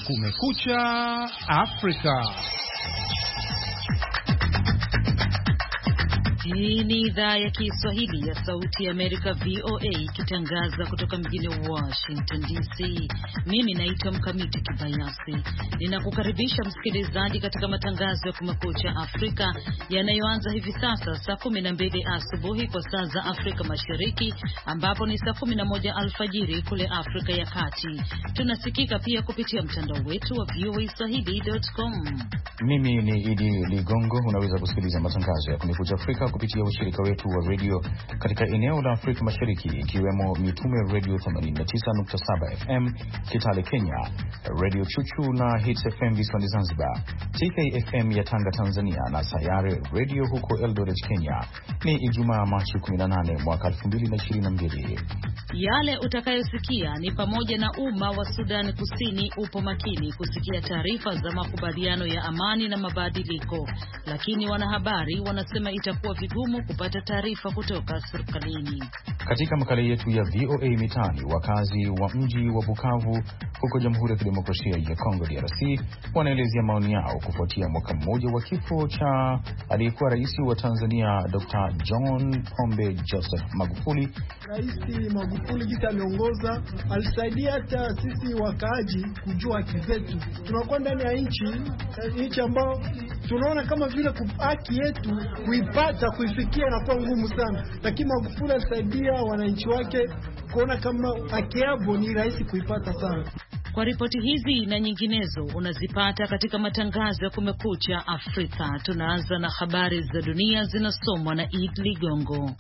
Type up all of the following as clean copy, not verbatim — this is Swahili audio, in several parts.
Kumekucha Afrika. Hii ni idhaa ya Kiswahili ya Sauti ya Amerika VOA ikitangaza kutoka mjini Washington DC. Mimi naitwa Mkamiti Kibayasi. Ninakukaribisha msikilizaji katika matangazo ya Kumekucha Afrika yanayoanza hivi sasa saa 12 asubuhi kwa saa za Afrika Mashariki, ambapo ni saa 11 alfajiri kule Afrika ya Kati. Tunasikika pia kupitia mtandao wetu wa voaswahili.com. Mimi ni Idi Ligongo. Unaweza kusikiliza matangazo ya Kumekucha Afrika kupitia ushirika wetu wa radio katika eneo la Afrika Mashariki, ikiwemo Mitume Radio 89.7 FM Kitale Kenya, Radio Chuchu na Hits FM visiwani Zanzibar, TKFM ya Tanga Tanzania, na Sayare Radio huko Eldoret Kenya. Ni Ijumaa Machi 18 mwaka 2022. Yale utakayosikia ni pamoja na umma wa Sudan Kusini upo makini kusikia taarifa za makubaliano ya amani na mabadiliko, lakini wanahabari wanasema itakuwa vigumu kupata taarifa kutoka serikalini. Katika makala yetu ya VOA Mitaani, wakazi wa mji wa Bukavu huko Jamhuri ya Kidemokrasia ya Kongo DRC wanaelezea maoni yao kufuatia mwaka mmoja wa kifo cha aliyekuwa rais wa Tanzania Dr. John Pombe Joseph Magufuli. Rais Magufuli jinsi ameongoza alisaidia hata sisi wakaaji kujua haki zetu. Tunakuwa ndani ya nchi ambayo tunaona kama vile haki yetu kuipata, kuifikia na kuwa ngumu sana, lakini Magufuli alisaidia wananchi wake kuona kama haki yao ni rahisi kuipata sana. Kwa ripoti hizi na nyinginezo unazipata katika matangazo ya Kumekucha Afrika. Tunaanza na habari za dunia zinasomwa na Id Ligongo.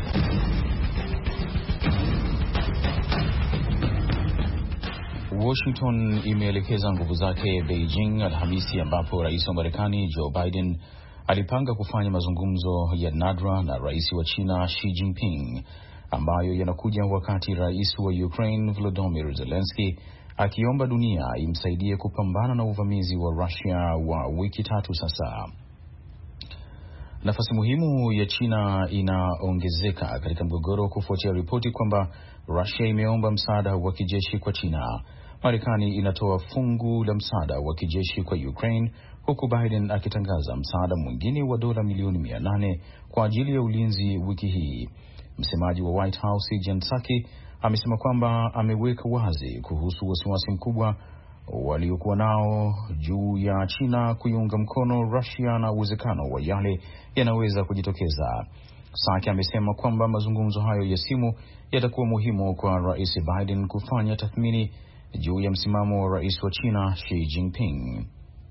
Washington imeelekeza nguvu zake Beijing Alhamisi, ambapo rais wa Marekani Joe Biden alipanga kufanya mazungumzo ya nadra na rais wa China Xi Jinping, ambayo yanakuja wakati rais wa Ukraine Volodymyr Zelensky akiomba dunia imsaidie kupambana na uvamizi wa Russia wa wiki 3 sasa. Nafasi muhimu ya China inaongezeka katika mgogoro kufuatia ripoti kwamba Russia imeomba msaada wa kijeshi kwa China. Marekani inatoa fungu la msaada wa kijeshi kwa Ukraine, huku Biden akitangaza msaada mwingine wa dola milioni 800 kwa ajili ya ulinzi wiki hii. Msemaji wa White House Jen Psaki amesema kwamba ameweka wazi kuhusu wasiwasi mkubwa waliokuwa nao juu ya China kuiunga mkono Russia na uwezekano wa yale yanaweza kujitokeza. Psaki amesema kwamba mazungumzo hayo ya simu yatakuwa muhimu kwa Rais Biden kufanya tathmini juu ya msimamo wa rais wa China Xi Jinping.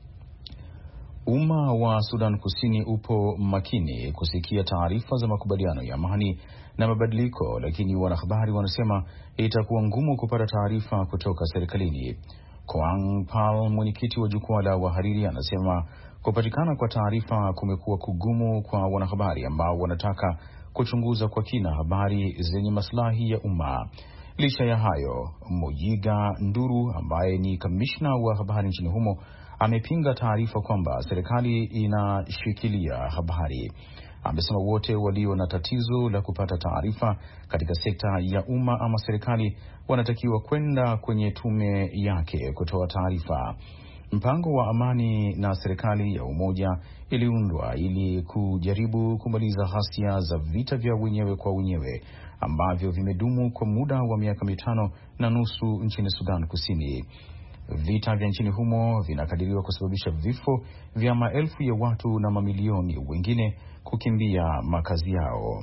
Umma wa Sudan Kusini upo makini kusikia taarifa za makubaliano ya amani na mabadiliko, lakini wanahabari wanasema itakuwa ngumu kupata taarifa kutoka serikalini. Koang Pal, mwenyekiti wa jukwaa la wahariri, anasema kupatikana kwa taarifa kumekuwa kugumu kwa wanahabari ambao wanataka kuchunguza kwa kina habari zenye maslahi ya umma. Licha ya hayo, Moyiga Nduru ambaye ni kamishna wa habari nchini humo amepinga taarifa kwamba serikali inashikilia habari. Amesema wote walio na tatizo la kupata taarifa katika sekta ya umma ama serikali wanatakiwa kwenda kwenye tume yake kutoa taarifa. Mpango wa amani na serikali ya umoja iliundwa ili kujaribu kumaliza ghasia za vita vya wenyewe kwa wenyewe ambavyo vimedumu kwa muda wa miaka 5.5 nchini Sudan Kusini. Vita vya nchini humo vinakadiriwa kusababisha vifo vya maelfu ya watu na mamilioni wengine kukimbia makazi yao.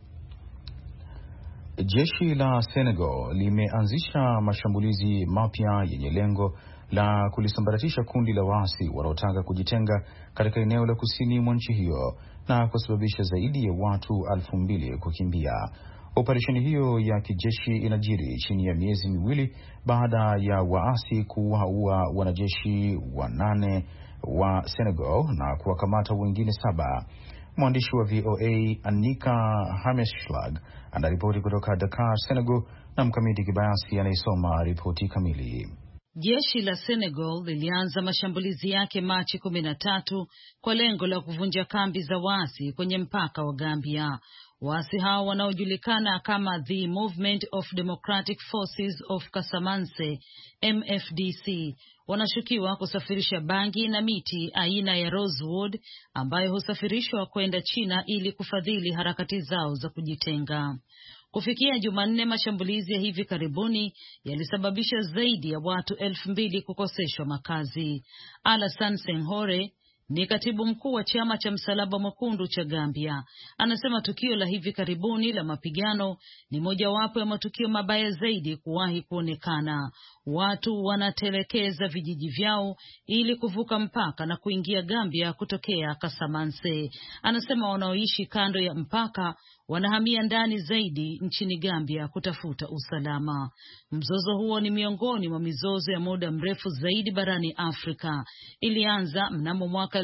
Jeshi la Senegal limeanzisha mashambulizi mapya yenye lengo la kulisambaratisha kundi la waasi wanaotaka kujitenga katika eneo la kusini mwa nchi hiyo na kusababisha zaidi ya watu 2,000 kukimbia. Operesheni hiyo ya kijeshi inajiri chini ya miezi miwili baada ya waasi kuwaua wanajeshi 8 wa Senegal na kuwakamata wengine 7. Mwandishi wa VOA Anika Hameshlag anaripoti kutoka Dakar, Senegal, na Mkamiti Kibayasi anaisoma ripoti kamili. Jeshi la Senegal lilianza mashambulizi yake Machi 13 kwa lengo la kuvunja kambi za waasi kwenye mpaka wa Gambia. Waasi hao wanaojulikana kama The Movement of Democratic Forces of Casamance, MFDC, wanashukiwa kusafirisha bangi na miti aina ya rosewood ambayo husafirishwa kwenda China ili kufadhili harakati zao za kujitenga. Kufikia Jumanne, mashambulizi ya hivi karibuni yalisababisha zaidi ya watu 2,000 kukoseshwa makazi. Alassane Senghore ni katibu mkuu wa chama cha Msalaba Mwekundu cha Gambia. Anasema tukio la hivi karibuni la mapigano ni mojawapo ya matukio mabaya zaidi kuwahi kuonekana. Watu wanatelekeza vijiji vyao ili kuvuka mpaka na kuingia Gambia kutokea Casamance. Anasema wanaoishi kando ya mpaka wanahamia ndani zaidi nchini Gambia kutafuta usalama. Mzozo huo ni miongoni mwa mizozo ya muda mrefu zaidi barani Afrika. Ilianza mnamo mwaka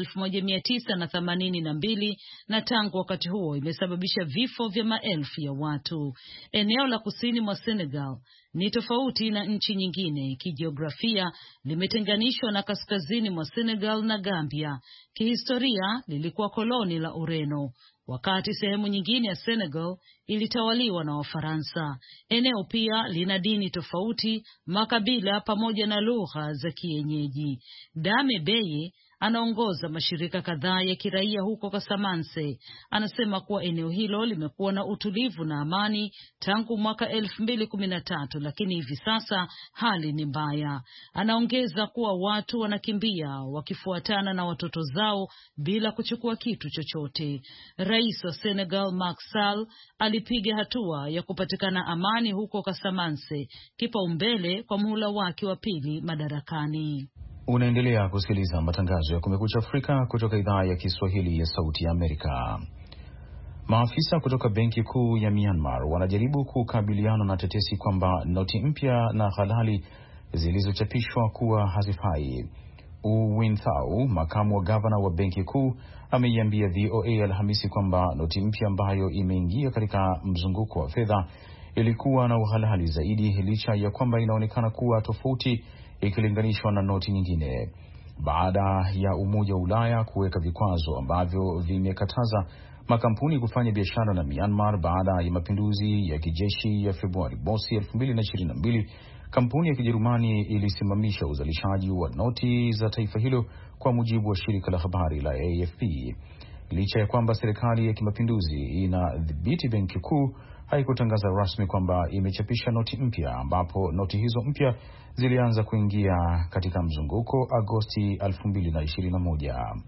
1982 na tangu wakati huo imesababisha vifo vya maelfu ya watu. Eneo la kusini mwa Senegal ni tofauti na nchi nyingine. Kijiografia limetenganishwa na kaskazini mwa Senegal na Gambia. Kihistoria lilikuwa koloni la Ureno, wakati sehemu nyingine ya Senegal ilitawaliwa na Wafaransa. Eneo pia lina dini tofauti, makabila pamoja na lugha za kienyeji. Dame Beye anaongoza mashirika kadhaa ya kiraia huko Casamance. Anasema kuwa eneo hilo limekuwa na utulivu na amani tangu mwaka 2013, lakini hivi sasa hali ni mbaya. Anaongeza kuwa watu wanakimbia wakifuatana na watoto zao bila kuchukua kitu chochote. Rais wa Senegal Macky Sall alipiga hatua ya kupatikana amani huko Casamance, kipaumbele kwa muhula wake wa pili madarakani. Unaendelea kusikiliza matangazo ya Kumekucha Afrika kutoka idhaa ya Kiswahili ya Sauti ya Amerika. Maafisa kutoka Benki Kuu ya Myanmar wanajaribu kukabiliana na tetesi kwamba noti mpya na halali zilizochapishwa kuwa hazifai. U Win Thao, makamu wa gavana wa Benki Kuu, ameiambia VOA Alhamisi kwamba noti mpya ambayo imeingia katika mzunguko wa fedha ilikuwa na uhalali zaidi, licha ya kwamba inaonekana kuwa tofauti ikilinganishwa na noti nyingine. Baada ya Umoja wa Ulaya kuweka vikwazo ambavyo vimekataza makampuni kufanya biashara na Myanmar baada ya mapinduzi ya kijeshi ya Februari mosi 2022, kampuni ya Kijerumani ilisimamisha uzalishaji wa noti za taifa hilo, kwa mujibu wa shirika la habari la AFP. Licha ya kwamba serikali ya kimapinduzi inadhibiti Benki Kuu, haikutangaza rasmi kwamba imechapisha noti mpya, ambapo noti hizo mpya zilianza kuingia katika mzunguko Agosti 2021.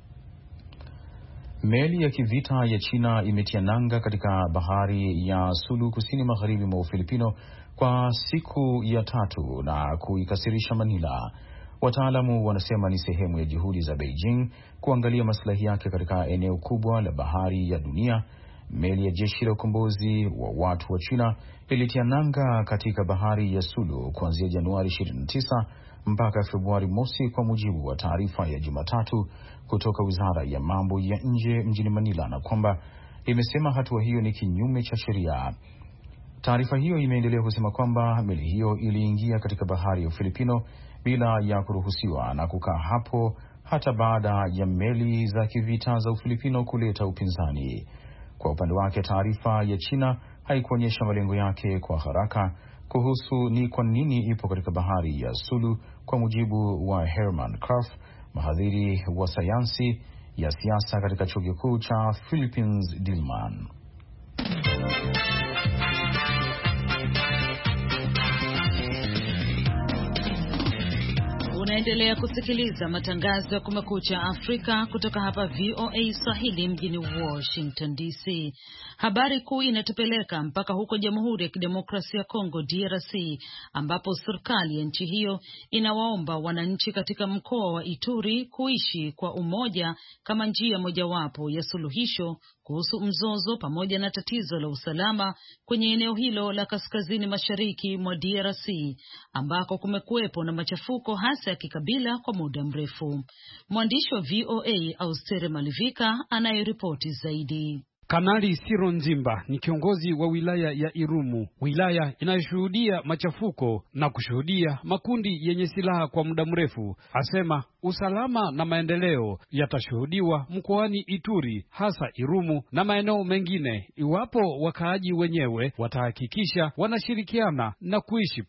Meli ya kivita ya China imetia nanga katika bahari ya Sulu kusini magharibi mwa Ufilipino kwa siku ya 3 na kuikasirisha Manila. Wataalamu wanasema ni sehemu ya juhudi za Beijing kuangalia maslahi yake katika eneo kubwa la bahari ya dunia. Meli ya jeshi la ukombozi wa watu wa China ilitia nanga katika bahari ya Sulu kuanzia Januari 29 mpaka Februari mosi, kwa mujibu wa taarifa ya Jumatatu kutoka Wizara ya Mambo ya Nje mjini Manila, na kwamba imesema hatua hiyo ni kinyume cha sheria. Taarifa hiyo imeendelea kusema kwamba meli hiyo iliingia katika bahari ya Ufilipino bila ya kuruhusiwa na kukaa hapo hata baada ya meli za kivita za Ufilipino kuleta upinzani. Kwa upande wake, taarifa ya China haikuonyesha malengo yake kwa haraka kuhusu ni kwa nini ipo katika bahari ya Sulu, kwa mujibu wa Herman Karf, mhadhiri wa sayansi ya siasa katika chuo kikuu cha Philippines Diliman. Unaendelea kusikiliza matangazo ya Kumekucha Afrika kutoka hapa VOA Swahili mjini Washington DC. Habari kuu inatupeleka mpaka huko Jamhuri ya Kidemokrasia ya Kongo DRC, ambapo serikali ya nchi hiyo inawaomba wananchi katika mkoa wa Ituri kuishi kwa umoja kama njia mojawapo ya suluhisho kuhusu mzozo pamoja na tatizo la usalama kwenye eneo hilo la kaskazini mashariki mwa DRC, ambako kumekuwepo na machafuko hasa ya kikabila kwa muda mrefu. Mwandishi wa VOA Austere Malivika anayeripoti zaidi. Kanali Siro Nzimba ni kiongozi wa wilaya ya Irumu, wilaya inayoshuhudia machafuko na kushuhudia makundi yenye silaha kwa muda mrefu. Asema usalama na maendeleo yatashuhudiwa mkoani Ituri, hasa Irumu na maeneo mengine, iwapo wakaaji wenyewe watahakikisha wanashirikiana na kuishi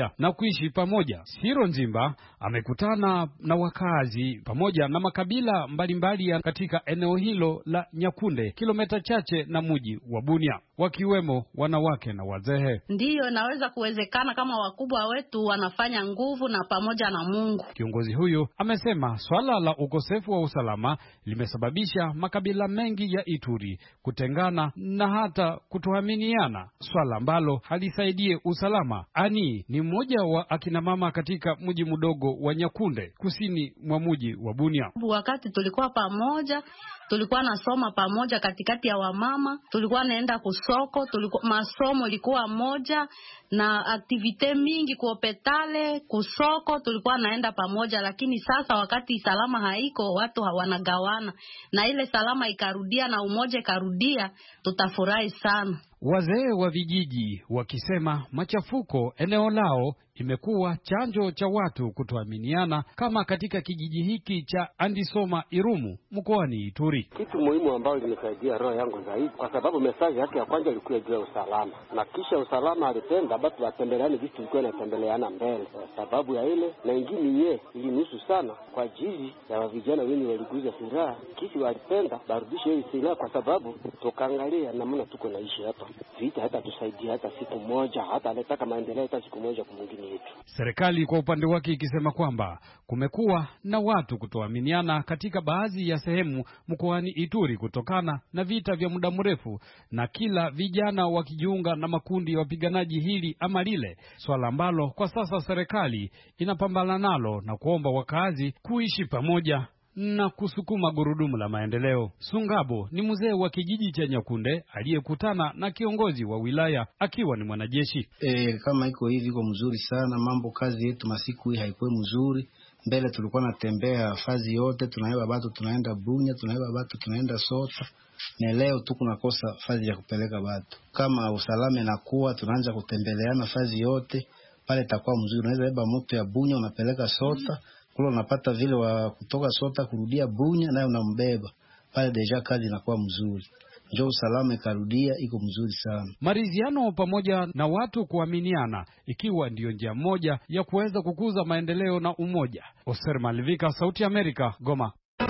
pamoja. Siro Nzimba amekutana na wakaazi pamoja na makabila mbalimbali katika eneo hilo la Nyakunde, kilomita chache na mji wa Bunia, wakiwemo wanawake na wazee. Ndiyo naweza kuwezekana kama wakubwa wetu wanafanya nguvu na pamoja na Mungu. Kiongozi huyo amesema swala la ukosefu wa usalama limesababisha makabila mengi ya Ituri kutengana na hata kutoaminiana, swala ambalo halisaidie usalama. Ani ni mmoja wa akina mama katika mji mdogo wa Nyakunde, kusini mwa mji wa Bunia. Wakati tulikuwa pamoja, tulikuwa nasoma pamoja katikati ya wamama, tulikuwa naenda kusoko, masomo ilikuwa moja na aktivite mingi kuopetale, kusoko tulikuwa naenda pamoja. Lakini sasa wakati salama haiko, watu hawanagawana, na ile salama ikarudia na umoja ikarudia, tutafurahi sana. Wazee wa vijiji wakisema machafuko eneo lao imekuwa chanjo cha watu kutoaminiana, kama katika kijiji hiki cha Andisoma Irumu mkoani Ituri. Kitu muhimu ambao limesaidia roho yangu zaidi, kwa sababu mesaji yake ya kwanza ilikuwa juu ya usalama, na kisha usalama alipenda batu watembeleane vitu vilikuwa inatembeleana mbele, kwa sababu ya ile na ingine ilinihusu sana kwa ajili ya vijana wengi waliguza silaha. Kisi walipenda barudishe hiyo silaha, kwa sababu tukaangalia namna tuko naishi hapa, vita hata tusaidia hata siku moja, hata anataka maendeleo hata siku moja kwa mwingine yetu. Serikali kwa upande wake ikisema kwamba kumekuwa na watu kutoaminiana katika baadhi ya sehemu mkoani Ituri kutokana na vita vya muda mrefu, na kila vijana wakijiunga na makundi ya wapiganaji hili ama lile, swala ambalo kwa sasa serikali inapambana nalo na kuomba wakazi kuishi pamoja na kusukuma gurudumu la maendeleo. Sungabo ni mzee wa kijiji cha Nyakunde aliyekutana na kiongozi wa wilaya akiwa ni mwanajeshi. Kama iko hivi iko mzuri sana mambo, kazi yetu masiku hii haikuwa mzuri. Mbele tulikuwa natembea fazi yote, tunaiba batu tunaenda Bunya, tunaiba batu tunaenda Sota, na leo tu kunakosa fazi ya kupeleka batu. Kama usalama inakuwa tunaanza kutembeleana fazi yote, pale itakuwa mzuri. Unaweza beba moto ya Bunya unapeleka Sota, kule unapata vile wa kutoka Sota kurudia Bunya naye unambeba. Pale deja kazi inakuwa mzuri. Njoo usalama ikarudia, iko mzuri sana. Maridhiano pamoja na watu kuaminiana ikiwa ndiyo njia moja ya kuweza kukuza maendeleo na umoja. Oser Malivika, Sauti ya Amerika, Goma.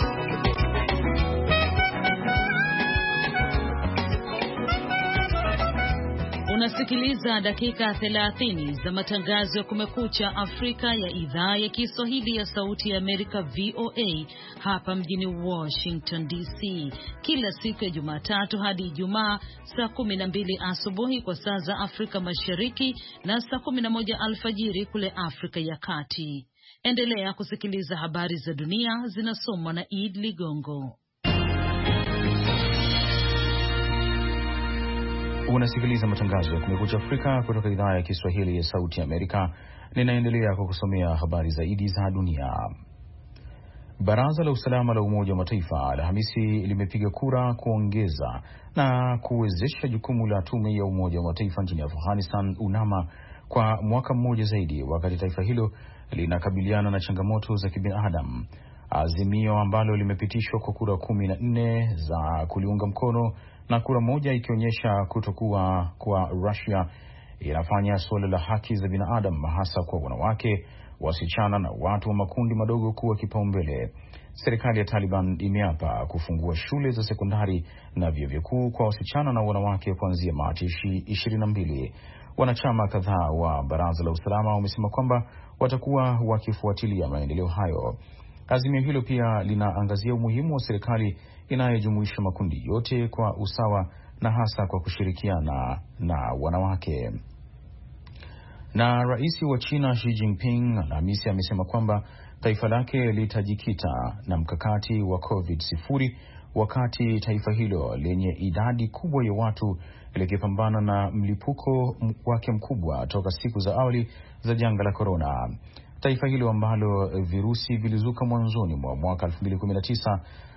Unasikiliza dakika 30 za matangazo ya Kumekucha Afrika ya idhaa ya Kiswahili ya Sauti ya Amerika VOA hapa mjini Washington DC, kila siku ya Jumatatu hadi Ijumaa saa 12 asubuhi kwa saa za Afrika Mashariki na saa 11 alfajiri kule Afrika ya Kati. Endelea kusikiliza habari za dunia zinasomwa na Id Ligongo. Unasikiliza matangazo ya Kumekucha Afrika kutoka idhaa ya Kiswahili ya Sauti ya Amerika. Ninaendelea kukusomea habari zaidi za dunia. Baraza la Usalama la Umoja wa Mataifa Alhamisi limepiga kura kuongeza na kuwezesha jukumu la tume ya Umoja wa Mataifa nchini Afghanistan UNAMA kwa mwaka mmoja zaidi, wakati taifa hilo linakabiliana na changamoto za kibinadamu. Azimio ambalo limepitishwa kwa kura 14 za kuliunga mkono na kura moja ikionyesha kutokuwa kwa Russia inafanya suala la haki za binadamu hasa kwa wanawake, wasichana na watu wa makundi madogo kuwa kipaumbele. Serikali ya Taliban imeapa kufungua shule za sekondari na vyuo vikuu kwa wasichana na wanawake kuanzia Machi 22. Wanachama kadhaa wa Baraza la Usalama wamesema kwamba watakuwa wakifuatilia maendeleo hayo. Azimio hilo pia linaangazia umuhimu wa serikali inayojumuisha makundi yote kwa usawa na hasa kwa kushirikiana na wanawake. Na rais wa China Xi Jinping Alhamisi amesema kwamba taifa lake litajikita na mkakati wa COVID-0 wakati taifa hilo lenye idadi kubwa ya watu likipambana na mlipuko wake mkubwa toka siku za awali za janga la corona. Taifa hilo ambalo virusi vilizuka mwanzoni mwa mwaka 2019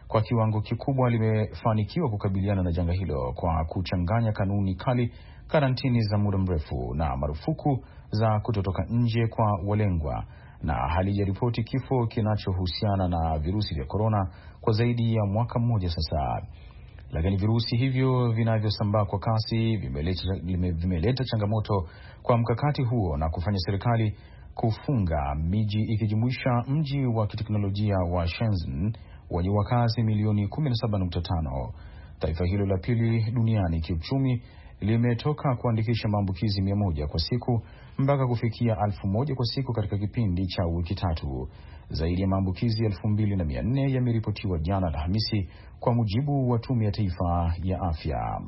kwa kiwango kikubwa limefanikiwa kukabiliana na janga hilo kwa kuchanganya kanuni kali, karantini za muda mrefu na marufuku za kutotoka nje kwa walengwa, na halijaripoti kifo kinachohusiana na virusi vya korona kwa zaidi ya mwaka mmoja sasa. Lakini virusi hivyo vinavyosambaa kwa kasi vimeleta changamoto kwa mkakati huo na kufanya serikali kufunga miji ikijumuisha mji wa kiteknolojia wa Shenzhen wenye wakazi milioni 17.5. Taifa hilo la pili duniani kiuchumi limetoka kuandikisha maambukizi 100 kwa siku mpaka kufikia 1000 kwa siku katika kipindi cha wiki tatu. Zaidi ya maambukizi 2400 yameripotiwa jana Alhamisi, kwa mujibu wa Tume ya Taifa ya Afya.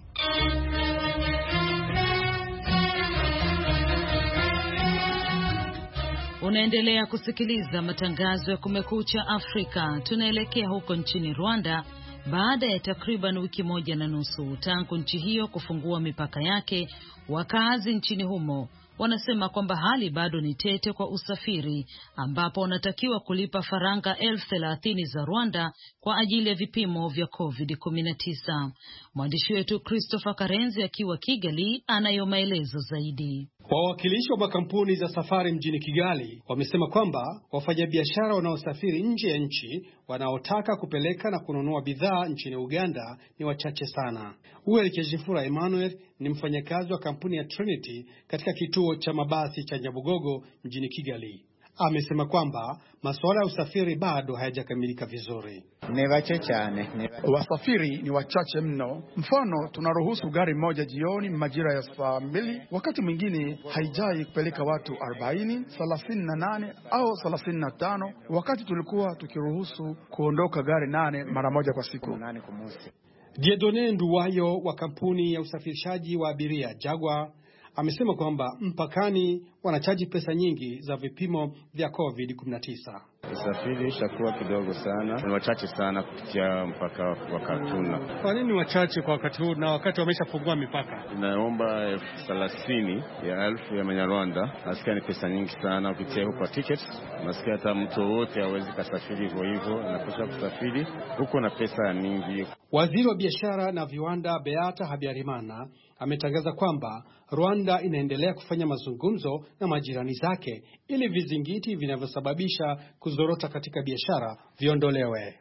Unaendelea kusikiliza matangazo ya Kumekucha Afrika. Tunaelekea huko nchini Rwanda. Baada ya takriban wiki 1.5 tangu nchi hiyo kufungua mipaka yake, wakazi nchini humo wanasema kwamba hali bado ni tete kwa usafiri, ambapo wanatakiwa kulipa faranga 30,000 za Rwanda kwa ajili ya vipimo vya COVID-19. Mwandishi wetu Christopher Karenzi akiwa Kigali anayo maelezo zaidi. Wawakilishi wa makampuni za safari mjini Kigali wamesema kwamba wafanyabiashara wanaosafiri nje ya nchi wanaotaka kupeleka na kununua bidhaa nchini Uganda ni wachache sana. Uweli Kejifura Emmanuel ni mfanyakazi wa kampuni ya Trinity katika kituo cha mabasi cha Nyabugogo mjini Kigali. Amesema kwamba masuala ya usafiri bado hayajakamilika vizuri. Ni wachache cyane. Wasafiri ni wachache mno. Mfano, tunaruhusu gari moja jioni majira ya saa 2, wakati mwingine haijai kupeleka watu 40, 38 au 35, wakati tulikuwa tukiruhusu kuondoka gari 8 mara moja kwa siku. Diedone Nduwayo wa kampuni ya usafirishaji wa abiria Jaguar amesema kwamba mpakani wanachaji pesa nyingi za vipimo vya COVID-19. Usafiri ushakuwa kidogo sana, ni wachache sana kupitia mpaka wa Katuna. Kwa nini wachache kwa wakati huu na wakati wameshafungua mipaka? Naomba 30,000 ya Manyarwanda. Nasikia ni pesa nyingi sana kupitia huko tickets. Nasikia hata mtu wote hawezi kusafiri hivyo na kusha kusafiri huko na pesa nyingi. Waziri wa biashara na viwanda Beata Habyarimana ametangaza kwamba Rwanda inaendelea kufanya mazungumzo na majirani zake ili vizingiti vinavyosababisha kuzorota katika biashara viondolewe.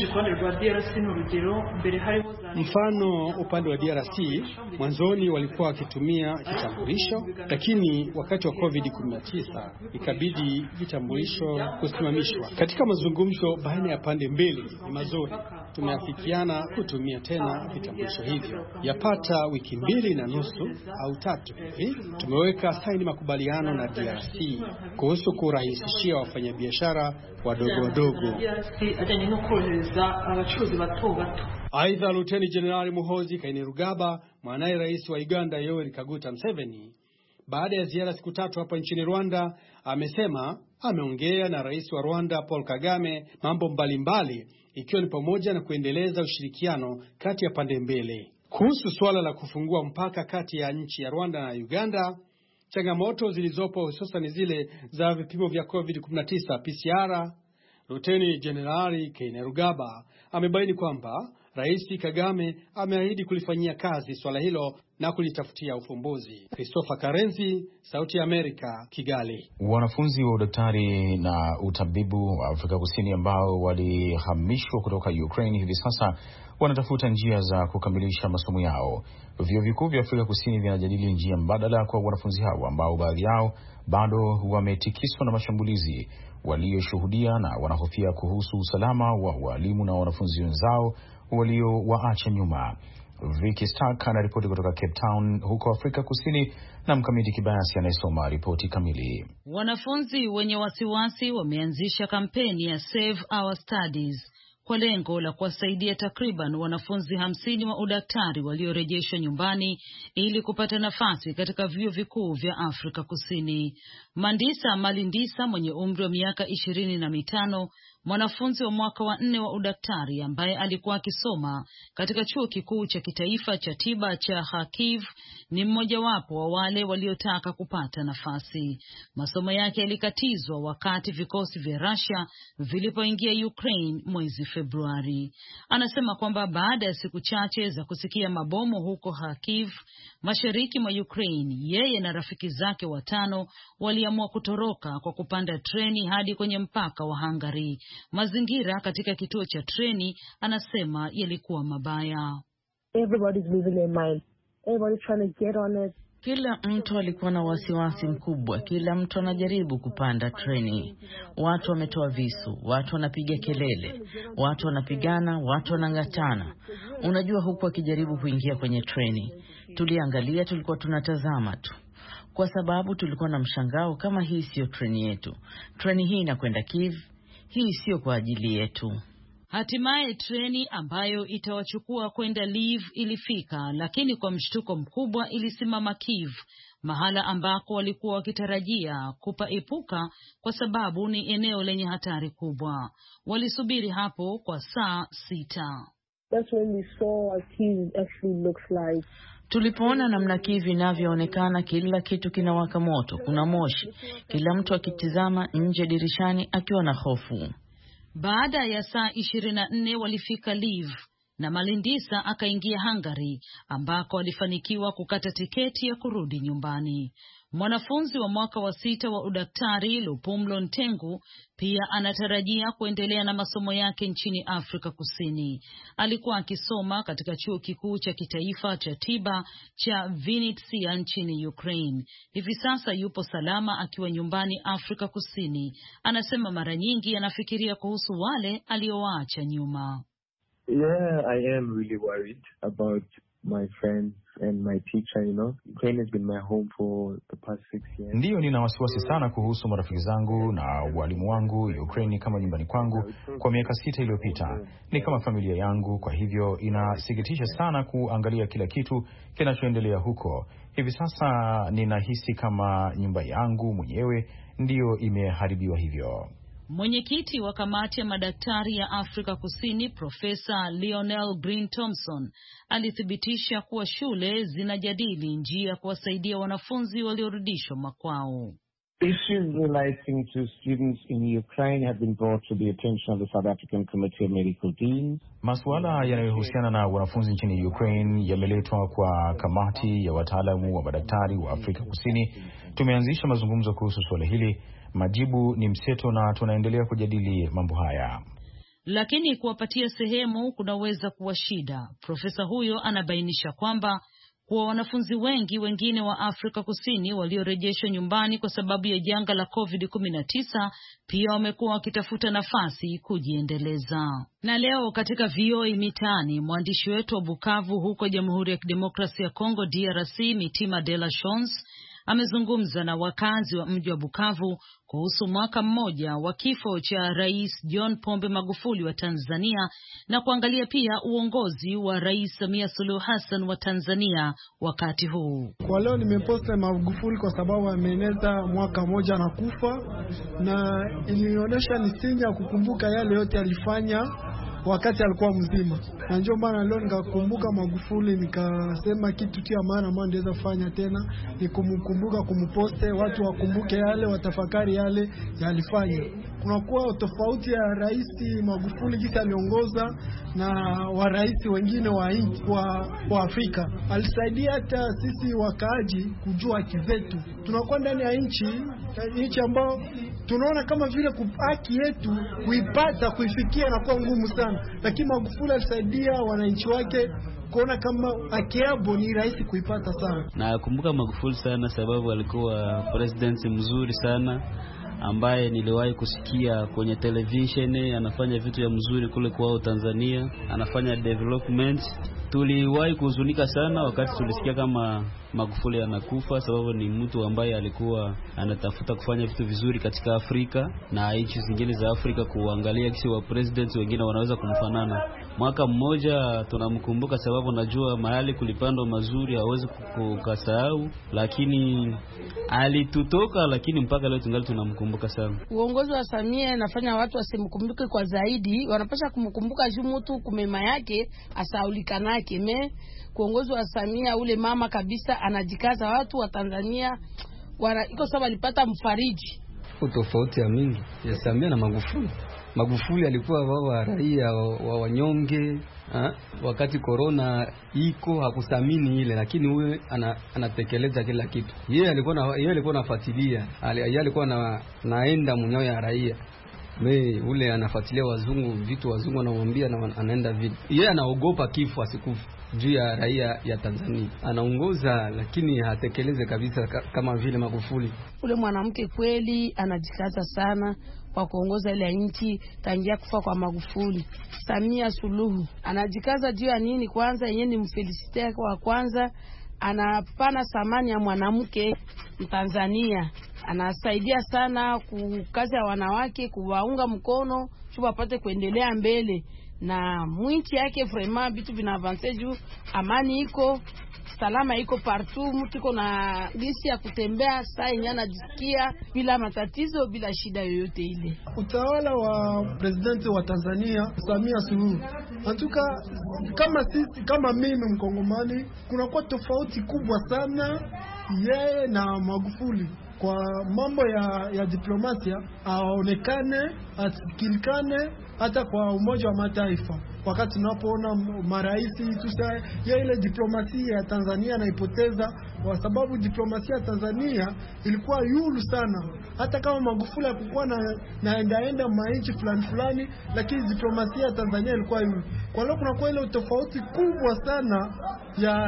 Mfano, upande wa DRC mwanzoni walikuwa wakitumia kitambulisho, lakini wakati wa COVID-19 ikabidi vitambulisho kusimamishwa. Katika mazungumzo baina ya pande mbili ni mazuri, tumeafikiana kutumia tena vitambulisho hivyo. Yapata wiki 2.5 au 3 hivi tumeweka saini makubaliano na DRC kuhusu kurahisishia wafanyabiashara wadogo. Aidha, Luteni Jenerali Muhoozi Kainerugaba, mwanae rais wa Uganda Yoweri Kaguta Museveni, baada ya ziara siku 3 hapa nchini Rwanda, amesema ameongea na rais wa Rwanda Paul Kagame mambo mbalimbali, ikiwa ni pamoja na kuendeleza ushirikiano kati ya pande mbili. Kuhusu suala la kufungua mpaka kati ya nchi ya Rwanda na Uganda, changamoto zilizopo hususan zile za vipimo vya COVID-19 PCR, Luteni Jenerali Kainerugaba amebaini kwamba Rais Kagame ameahidi kulifanyia kazi swala hilo na kulitafutia ufumbuzi. Christopher Karenzi, Sauti ya Amerika, Kigali. Wanafunzi wa udaktari na utabibu wa Afrika Kusini ambao walihamishwa kutoka Ukraine hivi sasa wanatafuta njia za kukamilisha masomo yao. Vyuo vikuu vya Afrika Kusini vinajadili njia mbadala kwa wanafunzi hao ambao baadhi yao bado wametikiswa na mashambulizi walioshuhudia, na wanahofia kuhusu usalama wa walimu na wanafunzi wenzao waliowaacha nyuma. Vicky Stark anaripoti kutoka Cape Town huko Afrika Kusini, na Mkamiti Kibayasi anayesoma ripoti kamili. Wanafunzi wenye wasiwasi wameanzisha kampeni ya Save Our Studies kwa lengo la kuwasaidia takriban wanafunzi 50 wa udaktari waliorejeshwa nyumbani ili kupata nafasi katika vyuo vikuu vya Afrika Kusini. Mandisa Malindisa mwenye umri wa miaka 25 mwanafunzi wa mwaka wa 4 wa udaktari ambaye alikuwa akisoma katika chuo kikuu cha kitaifa cha tiba cha Kharkiv, ni mmojawapo wa wale waliotaka kupata nafasi. Masomo yake yalikatizwa wakati vikosi vya Russia vilipoingia Ukraine mwezi Februari. Anasema kwamba baada ya siku chache za kusikia mabomu huko Kharkiv, mashariki mwa Ukraine, yeye na rafiki zake 5 waliamua kutoroka kwa kupanda treni hadi kwenye mpaka wa Hungary. Mazingira katika kituo cha treni, anasema, yalikuwa mabaya. Everybody's losing their mind. Everybody's trying to get on it. Kila mtu alikuwa na wasiwasi mkubwa. Kila mtu anajaribu kupanda treni. Watu wametoa visu, watu wanapiga kelele, watu wanapigana, watu wanangatana. Unajua, huku akijaribu kuingia kwenye treni. Tuliangalia, tulikuwa tunatazama tu, kwa sababu tulikuwa na mshangao kama hii sio treni yetu. Treni hii inakwenda Kiev. Hii sio kwa ajili yetu. Hatimaye treni ambayo itawachukua kwenda Lviv ilifika, lakini kwa mshtuko mkubwa ilisimama Kiev, mahala ambako walikuwa wakitarajia kupaepuka kwa sababu ni eneo lenye hatari kubwa. Walisubiri hapo kwa saa 6. That's when we saw what Kiev actually looks like. Tulipoona namna Kiev inavyoonekana, kila kitu kinawaka moto, kuna moshi, kila mtu akitizama nje dirishani akiwa na hofu. Baada ya saa 24 walifika Lviv na Malindisa akaingia Hungary, ambako alifanikiwa kukata tiketi ya kurudi nyumbani. Mwanafunzi wa mwaka wa 6 wa udaktari Lupumlo Ntengu pia anatarajia kuendelea na masomo yake nchini Afrika Kusini. Alikuwa akisoma katika chuo kikuu cha kitaifa cha tiba cha Vinnytsia nchini Ukraine. Hivi sasa yupo salama akiwa nyumbani Afrika Kusini. Anasema mara nyingi anafikiria kuhusu wale aliowaacha nyuma. Yeah, I am really worried about my friends and my teacher, you know. Ukraine has been my home for the past 6 years. Ndiyo, nina wasiwasi sana kuhusu marafiki zangu na walimu wangu. Ukraine kama nyumbani kwangu kwa miaka 6 iliyopita. Ni kama familia yangu, kwa hivyo inasikitisha sana kuangalia kila kitu kinachoendelea huko. Hivi sasa ninahisi kama nyumba yangu mwenyewe ndiyo imeharibiwa hivyo. Mwenyekiti wa kamati ya madaktari ya Afrika Kusini, Profesa Lionel Green Thompson, alithibitisha kuwa shule zinajadili njia ya kuwasaidia wanafunzi waliorudishwa makwao. Issues relating to students in Ukraine have been brought to the attention of the South African Committee of Medical Deans. Masuala yanayohusiana na wanafunzi nchini Ukraine yameletwa kwa kamati ya wataalamu wa madaktari wa Afrika Kusini. Tumeanzisha mazungumzo kuhusu suala hili. Majibu ni mseto na tunaendelea kujadili mambo haya. Lakini kuwapatia sehemu kunaweza kuwa shida. Profesa huyo anabainisha kwamba kuwa wanafunzi wengi wengine wa Afrika Kusini waliorejeshwa nyumbani kwa sababu ya janga la COVID-19 pia wamekuwa wakitafuta nafasi kujiendeleza. Na leo katika VOA Mitaani, mwandishi wetu wa Bukavu huko Jamhuri ya Kidemokrasia ya Kongo DRC, Mitima de la Chance, amezungumza na wakazi wa mji wa Bukavu kuhusu mwaka mmoja wa kifo cha Rais John Pombe Magufuli wa Tanzania na kuangalia pia uongozi wa Rais Samia Suluhu Hassan wa Tanzania wakati huu. Kwa leo nimeposta Magufuli kwa sababu ameeneza mwaka mmoja na kufa, na ilionyesha ni sinya kukumbuka yale yote alifanya wakati alikuwa mzima. Na ndio maana leo nikakumbuka Magufuli, nikasema kitu cha maana ambacho ndeweza kufanya tena ni kumkumbuka, kumposte, watu wakumbuke yale, watafakari yale yalifanya. Kunakuwa tofauti ya Rais Magufuli jinsi aliongoza na wa rais wengine wa Afrika. Alisaidia hata sisi wakaaji kujua haki zetu. Tunakuwa ndani ya nchi ambao tunaona kama vile haki yetu kuipata, kuifikia na kuwa ngumu sana. Lakini Magufuli alisaidia wananchi wake kuona kama haki yao ni rahisi kuipata sana. Na kumbuka Magufuli sana sababu alikuwa president mzuri sana ambaye niliwahi kusikia kwenye television. Anafanya vitu ya mzuri kule kwao Tanzania, anafanya development. Tuliwahi kuhuzunika sana wakati tulisikia kama Magufuli anakufa, sababu ni mtu ambaye alikuwa anatafuta kufanya vitu vizuri katika Afrika na nchi zingine za Afrika, kuangalia kisi wa president wengine wanaweza kumfanana. Mwaka mmoja tunamkumbuka, sababu najua mahali kulipandwa mazuri hawezi kukasahau, lakini alitutoka, lakini mpaka leo tungali tunamkumbuka sana. Uongozi wa Samia inafanya watu wasimkumbuke kwa zaidi, wanapasha kumkumbuka juu mtu kumema yake asaulikanake. Uongozi wa Samia ule mama kabisa anajikaza, watu wa Tanzania iko sababu alipata mfariji. Tofauti ya mingi ya Samia na Magufuli. Magufuli alikuwa baba raia wa wanyonge, wakati corona iko hakusamini ile, lakini huyu anatekeleza kila kitu. Yeye alikuwa anafuatilia, yeye alikuwa naenda mnyao ya raia. Ule anafuatilia wazungu, vitu wazungu anamwambia na anaenda vipi. Yeye anaogopa kifo asikufa juu ya raia ya Tanzania. Anaongoza lakini hatekeleze kabisa kama vile Magufuli. Ule mwanamke kweli anajikaza sana kwa kuongoza ile nchi tangia kufa kwa Magufuli. Samia Suluhu anajikaza juu ya nini? Kwanza yeye ni mfelicite kwa kwanza, anapana thamani ya mwanamke Mtanzania. Anasaidia sana kukazi ya wanawake, kuwaunga mkono shuba apate kuendelea mbele na mwinchi yake. Vraiment vitu vina avance juu, amani iko, salama iko partout, mtu iko na gisi ya kutembea saa yenye anajisikia bila matatizo, bila shida yoyote ile. Utawala wa presidenti wa Tanzania Samia Suluhu, antuka kama mimi Mkongomani, kuna kwa tofauti kubwa sana yeye na Magufuli. Kwa mambo ya diplomasia aonekane, asikilikane hata kwa Umoja wa Mataifa. Wakati tunapoona maraisi tusa ya ile diplomasia ya Tanzania naipoteza, kwa sababu diplomasia ya Tanzania ilikuwa yulu sana. Hata kama Magufuli hakukuwa naendaenda mainchi fulani, lakini diplomasia ya Tanzania ilikuwa yulu. Kwa leo kuna kwa ile tofauti kubwa sana ya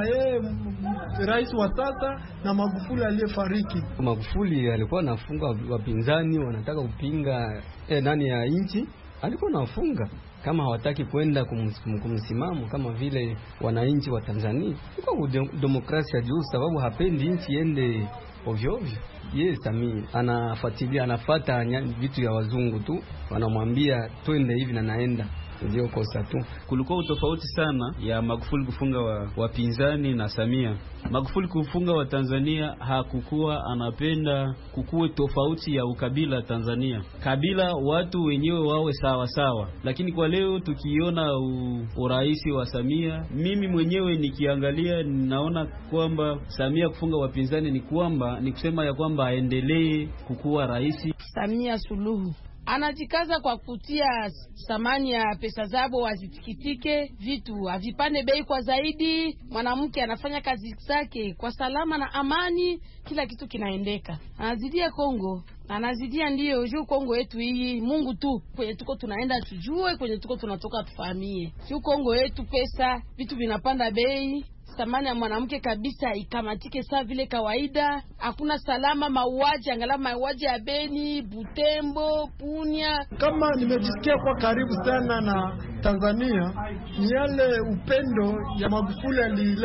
rais wa sasa na Magufuli aliyefariki. Magufuli alikuwa anafunga wapinzani wanataka kupinga nani ya nchi, alikuwa anafunga kama hawataki kwenda kumsimamo kama vile wananchi wa Tanzania. Kwa demokrasia juu, sababu hapendi nchi iende ovyo ovyo. Yeye Samia anafuatilia, anafuata vitu ya wazungu tu, wanamwambia twende hivi na naenda. Ndio kosa tu. Kulikuwa utofauti sana ya Magufuli kufunga wapinzani na Samia. Magufuli kufunga wa Tanzania hakukuwa anapenda kukuwe tofauti ya ukabila Tanzania. Kabila watu wenyewe wawe sawa sawa. Lakini kwa leo tukiona uraisi wa Samia, mimi mwenyewe nikiangalia naona kwamba Samia kufunga wapinzani ni kusema ya kwamba aendelee kukuwa rais. Samia Suluhu anajikaza kwa kutia thamani ya pesa zabo wazitikitike, vitu avipane bei kwa zaidi. Mwanamke anafanya kazi zake kwa salama na amani, kila kitu kinaendeka. Anazidia Kongo, anazidia ndio juu Kongo yetu hii. Mungu tu kwenye tuko tunaenda tujue, kwenye tuko tunatoka tufahamie. Juu Kongo yetu pesa, vitu vinapanda bei. Thamani ya mwanamke kabisa ikamatike saa vile kawaida. Hakuna salama, mauaji, angalau mauaji ya Beni, Butembo, Punya. Kama nimejisikia kwa karibu sana na Tanzania, ni yale upendo ya Magufuli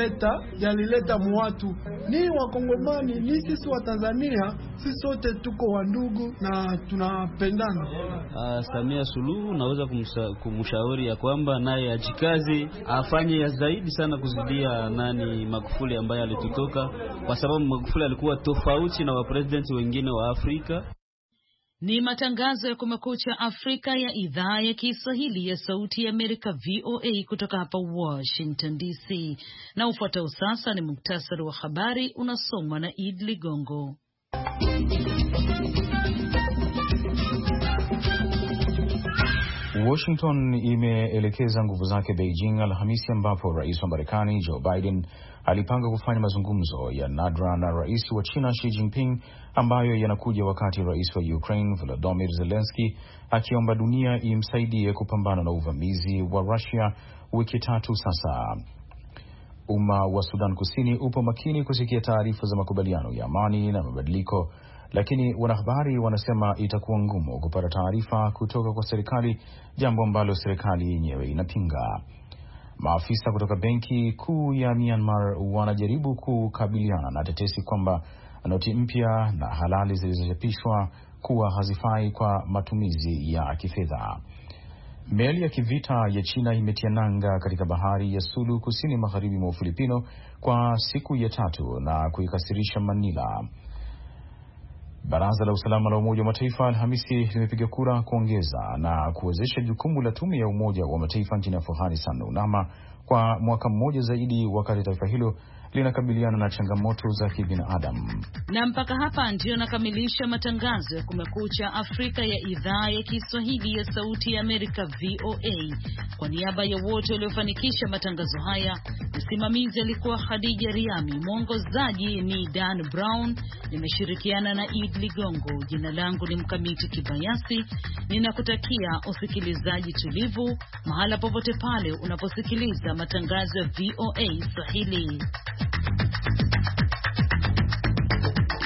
yalileta muwatu. Ni Wakongomani, ni sisi wa Tanzania, sisi sote tuko wandugu na tunapendana. Samia Suluhu naweza kumshauri ya kwamba naye ajikaze, afanye ya zaidi sana kuzidia Magufuli ambaye alitutoka, kwa sababu Magufuli alikuwa tofauti na wapresidenti wengine wa Afrika. Ni matangazo ya Kumekucha Afrika ya idhaa ya Kiswahili ya Sauti ya Amerika VOA kutoka hapa Washington DC. Na ufuatao sasa ni muktasari wa habari unasomwa na Id Ligongo. Washington imeelekeza nguvu zake Beijing Alhamisi, ambapo rais wa Marekani Joe Biden alipanga kufanya mazungumzo ya nadra na rais wa China Xi Jinping, ambayo yanakuja wakati rais wa Ukraine Volodymyr Zelensky akiomba dunia imsaidie kupambana na uvamizi wa Russia wiki tatu sasa. Umma wa Sudan Kusini upo makini kusikia taarifa za makubaliano ya amani na mabadiliko, lakini wanahabari wanasema itakuwa ngumu kupata taarifa kutoka kwa serikali, jambo ambalo serikali yenyewe inapinga. Maafisa kutoka benki kuu ya Myanmar wanajaribu kukabiliana na tetesi kwamba noti mpya na halali zilizochapishwa kuwa hazifai kwa matumizi ya kifedha. Meli ya kivita ya China imetia nanga katika bahari ya Sulu kusini magharibi mwa Ufilipino kwa siku ya 3 na kuikasirisha Manila. Baraza la Usalama la Umoja wa Mataifa Alhamisi limepiga kura kuongeza na kuwezesha jukumu la tume ya Umoja wa Mataifa nchini Afghanistan UNAMA kwa mwaka mmoja zaidi, wakati taifa hilo linakabiliana na changamoto za kibinadamu. Na mpaka hapa ndio nakamilisha matangazo ya Kumekucha Afrika ya idhaa ya Kiswahili ya Sauti ya Amerika VOA. Kwa niaba ya wote waliofanikisha matangazo haya, msimamizi alikuwa Khadija Riami, mwongozaji ni Dan Brown, nimeshirikiana na Id Ligongo. Jina langu ni Mkamiti Kibayasi. Ninakutakia usikilizaji tulivu mahala popote pale unaposikiliza matangazo ya VOA Swahili.